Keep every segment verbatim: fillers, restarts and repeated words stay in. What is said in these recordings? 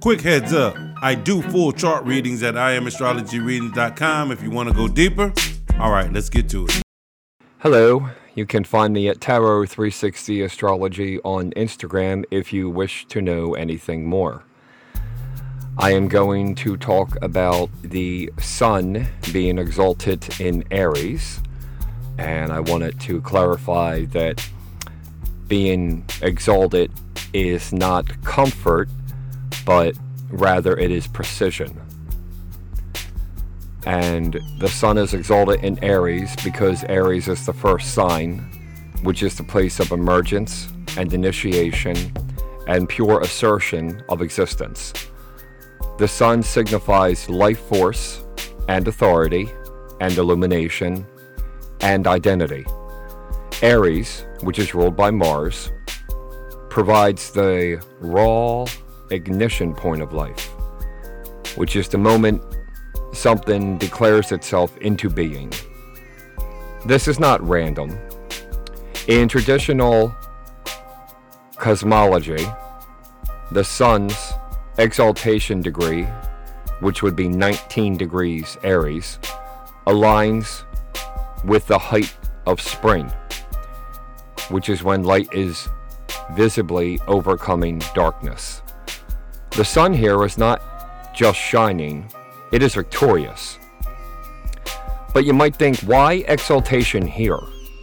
Quick heads up, I do full chart readings at I am astrology readings dot com if you want to go deeper. All right, let's get to it. Hello, you can find me at Tarot three sixty Astrology on Instagram if you wish to know anything more. I am going to talk about the sun being exalted in Aries, and I wanted to clarify that being exalted is not comfort, but rather it is precision. And the sun is exalted in Aries because Aries is the first sign, which is the place of emergence and initiation and pure assertion of existence. The sun signifies life force and authority and illumination and identity. Aries, which is ruled by Mars, provides the raw ignition point of life, which is the moment something declares itself into being. This is not random. In traditional cosmology, the sun's exaltation degree, which would be nineteen degrees Aries, aligns with the height of spring, which is when light is visibly overcoming darkness. The sun here is not just shining, it is victorious. But you might think, why exaltation here?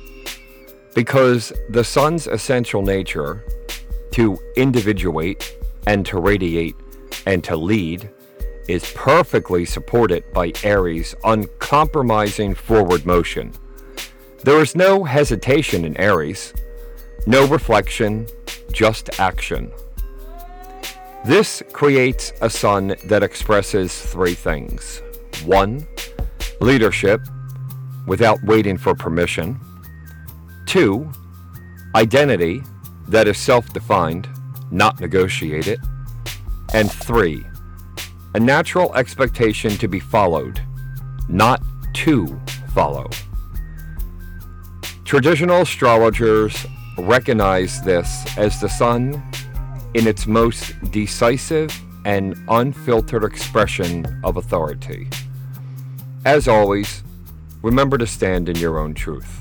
Because the sun's essential nature to individuate and to radiate and to lead is perfectly supported by Aries' uncompromising forward motion. There is no hesitation in Aries, no reflection, just action. This creates a sun that expresses three things. One, leadership, without waiting for permission. Two, identity that is self-defined, not negotiated. And three, a natural expectation to be followed, not to follow. Traditional astrologers recognize this as the sun in its most decisive and unfiltered expression of authority. As always, remember to stand in your own truth.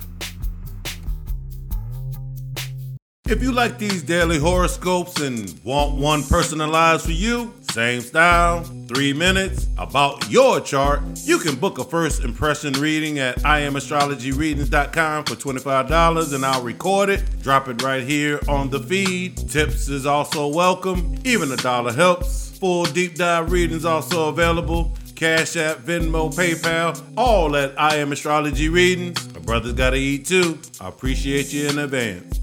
If you like these daily horoscopes and want one personalized for you, same style, three minutes, about your chart, you can book a first impression reading at I am astrology readings dot com for twenty-five dollars and I'll record it, drop it right here on the feed. Tips is also welcome, even a dollar helps. Full deep dive readings also available. Cash App, Venmo, PayPal, all at I Am Astrology Readings. My brother's gotta eat too. I appreciate you in advance.